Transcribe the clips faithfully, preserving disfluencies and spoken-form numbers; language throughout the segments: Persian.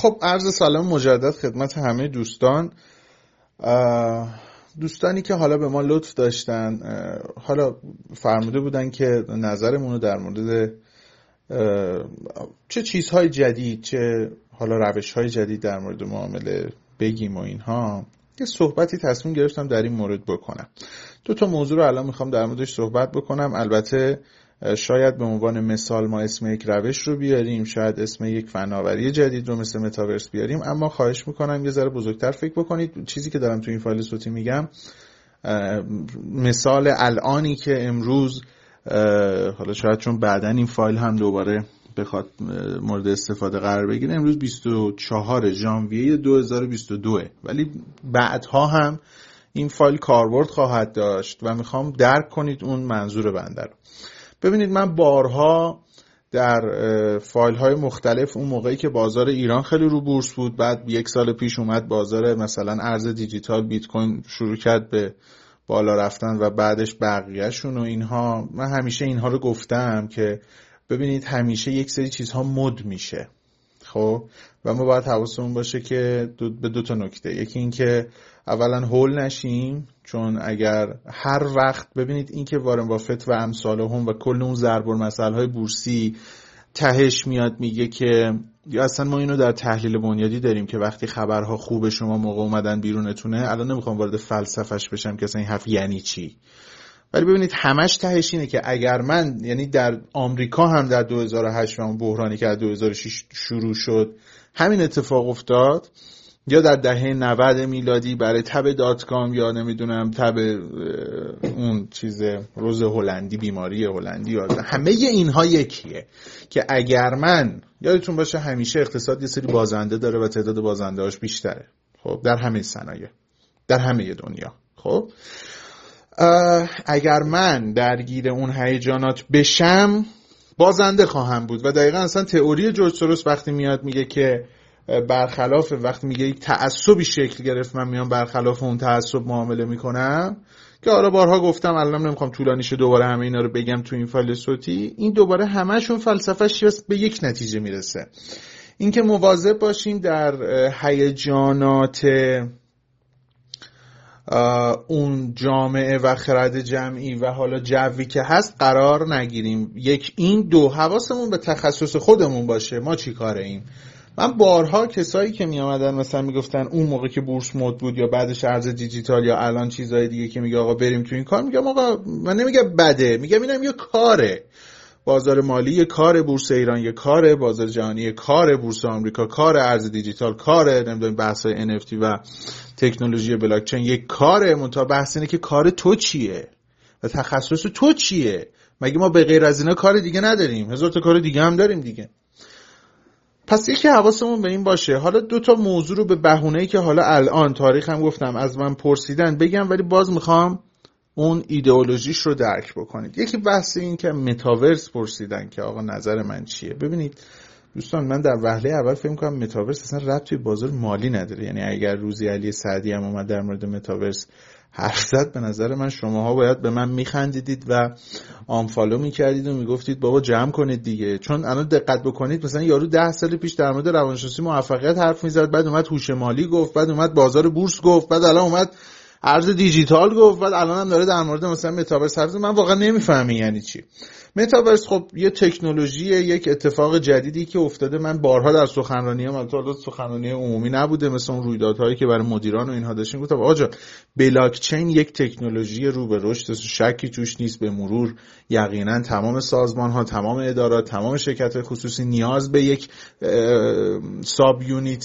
خب عرض سلام مجدد خدمت همه دوستان، دوستانی که حالا به ما لطف داشتن، حالا فرموده بودن که نظرمون رو در مورد چه چیزهای جدید، چه حالا روشهای جدید در مورد معامله بگیم و اینها. یه صحبتی تصمیم گرفتم در این مورد بکنم. دو تا موضوع رو الان میخوام در موردش صحبت بکنم. البته شاید به عنوان مثال ما اسم یک روش رو بیاریم، شاید اسم یک فناوری جدید رو مثل متاورس بیاریم، اما خواهش میکنم یه ذره بزرگتر فکر بکنید. چیزی که دارم تو این فایل صوتی میگم مثال الانی که امروز، حالا شاید چون بعداً این فایل هم دوباره بخواد مورد استفاده قرار بگیره، امروز بیست و چهارم ژانویه دو هزار و بیست و دو، ولی بعدها هم این فایل کاربرد خواهد داشت و میخوام درک کنید اون منظور بنده رو. ببینید، من بارها در فایل های مختلف اون موقعی که بازار ایران خیلی رو بورس بود، بعد یک سال پیش اومد بازار مثلا ارز دیجیتال بیت کوین شروع کرد به بالا رفتن و بعدش بقیه‌شون و اینها، من همیشه اینها رو گفتم که ببینید همیشه یک سری چیزها مد میشه. خب و ما باید حواسمون باشه که دو به دو تا نکته. یکی این که اولا هول نشیم، چون اگر هر وقت ببینید این که وارن بافت و امثالهم و کل اون ضرب المثل های بورسی تهش میاد میگه که، یا اصلا ما اینو در تحلیل بنیادی داریم که وقتی خبرها خوبه شما موقع اومدن بیرونتونه، الان نمیخوام وارد فلسفهش بشم که اصلا این حرف یعنی چی، ولی ببینید همش تهش اینه که اگر من، یعنی در آمریکا هم در دو هزار و هشت و اون بحرانی که در دو هزار و شش شروع شد همین اتفاق افتاد، یا در دهه نود میلادی برای تب دات کام، یا نمیدونم تب اون چیز روز هلندی، بیماری هلندی، یا همه اینها یکیه که اگر من، یادتون باشه همیشه اقتصاد یه سری بازنده داره و تعداد بازنده هاش بیشتره، خب در همه صنایع، در همه دنیا. خب اگر من درگیر اون هیجانات بشم بازنده خواهم بود و دقیقا اصلا تئوری جورج سوروس وقتی میاد میگه که برخلاف، وقتی میگه یک تعصبی شکل گرفت من میام برخلاف اون تعصب معامله میکنم، که آره بارها گفتم، الان نمیخوام طولانی شه دوباره همه اینا رو بگم تو این فایل صوتی، این دوباره همشون فلسفه‌اش به یک نتیجه میرسه، اینکه مواظب باشیم در هیجانات اون جامعه و خرد جمعی و حالا جوی که هست قرار نگیریم. یک این دو، حواسمون به تخصص خودمون باشه، ما چی کاره ایم. من بارها کسایی که می آمدن مثلا می گفتن اون موقع که بورس مد بود یا بعدش ارز دیجیتال یا الان چیزهای دیگه که میگه آقا بریم تو این کار، میگم آقا من نمیگم بده، میگم اینم یه کاره. بازار مالی یه کاره، بورس ایران یه کاره، بازار جهانی یه کاره، بورس آمریکا کاره، ارز دیجیتال کاره، نمیدونم بحث‌های ان اف تی و تکنولوژی بلاک چین یک کاره. منتها بحث اینه که کار تو چیه و تخصص تو چیه. مگه ما به غیر از اینا کار دیگه نداریم؟ هزار تا کار دیگه هم داریم دیگه. پس یکی حواسمون به این باشه. حالا دو تا موضوع رو به بهونه‌ای که حالا الان تاریخ هم گفتم از من پرسیدن بگم، ولی باز میخوام اون ایدئولوژیش رو درک بکنید. یکی بحث این که متاورس پرسیدن که آقا نظر من چیه. ببینید دوستان، من در وهله اول فکر می‌کنم متاورس اصلا ربطی به بازار مالی نداره. یعنی اگر روزی علی سعدی هم اومد در مورد متاورس حرف زد، به نظر من شماها باید به من میخندیدید و آنفالو میکردید و میگفتید بابا جمع کنید دیگه. چون الان دقت بکنید مثلا یارو ده سال پیش در مورد روانشناسی موفقیت حرف میزد، بعد اومد هوش مالی گفت، بعد اومد بازار بورس گفت، بعد الان اومد ارز دیجیتال گفت، بعد الان هم داره در مورد مثلا متاورس حرف میزنه. من واقعا نمیفهمم یعنی چی متاورس. خب یه تکنولوژیه، یک اتفاق جدیدی که افتاده. من بارها در سخنرانیام، البته سخنرانی عمومی نبوده مثل اون رویدادهایی که برای مدیران و اینها داشتیم، گفتم آقا جان بلاک چین یک تکنولوژی رو به رشد، شکی توش نیست. به مرور یقینا تمام سازمان‌ها، تمام ادارات، تمام شرکت‌های خصوصی نیاز به یک ساب یونیت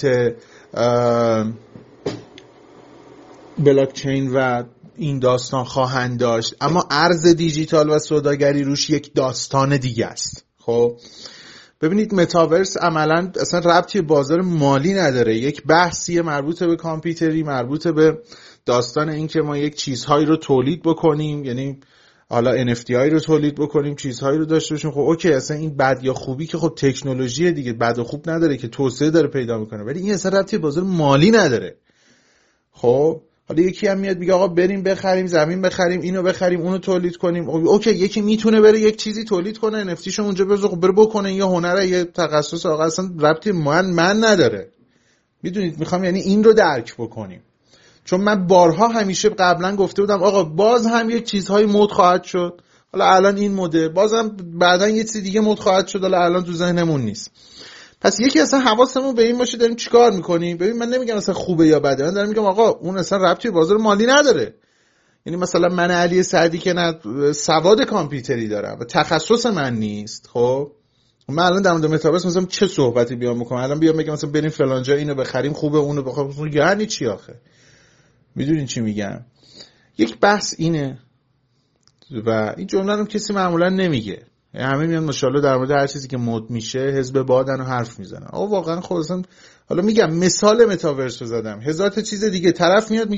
بلاک چین و این داستان خواهند داشت، اما ارز دیجیتال و سوداگری روش یک داستان دیگه است. خب ببینید متاورس عملاً اصلا ربطی بازار مالی نداره، یک بحثی مربوط به کامپیوتری، مربوط به داستان این که ما یک چیزهایی رو تولید بکنیم، یعنی حالا ان اف تی هایی رو تولید بکنیم، چیزهایی رو داشته باشیم. خب اوکی، اصلا این بد یا خوبی که خب تکنولوژی دیگه، بد و خوب نداره که توسعه داره پیدا میکنه، ولی این اصلا ربطی بازار مالی نداره. خب حالا یکی هم میاد میگه آقا بریم بخریم زمین، بخریم اینو، بخریم اونو، تولید کنیم. اوکی، یکی میتونه بره یک چیزی تولید کنه، ان اف تی شو اونجا بذاره، خب بره بکنه، یا هنره، یه تخصص، آقا اصلا ربطی من من نداره. میدونید میخوام یعنی این رو درک بکنیم. چون من بارها همیشه قبلا گفته بودم آقا باز هم یک چیزهای مد خواهد شد، حالا الان این مده، بازم بعدا یه چیز دیگه مد خواهد شد، حالا الان تو ذهنمون نیست. پس یکی اصلا حواسمون به این باشه داریم چیکار میکنیم. ببین من نمیگم اصلا خوبه یا بده، من دارم میگم آقا اون اصلا ربطی به بازار مالی نداره. یعنی مثلا من علی سعدی که نه سواد کامپیوتری دارم و تخصص من نیست، خب من الان در مورد متاورس مثلا چه صحبتی بیام بکنم؟ الان بیام بگم مثلا بریم فلان جا اینو بخریم خوبه اونو بخریم، یعنی چی آخه؟ میدونین چی میگم؟ یک بحث اینه و این جمله رو کسی معمولا نمیگه. همه میان ماشاءالله در مورد هر چیزی که مد میشه حزب بادن و حرف میزنن. آقا واقعا خودم حالا میگم مثال متاورس رو زدم، هزار تا چیز دیگه طرف میاد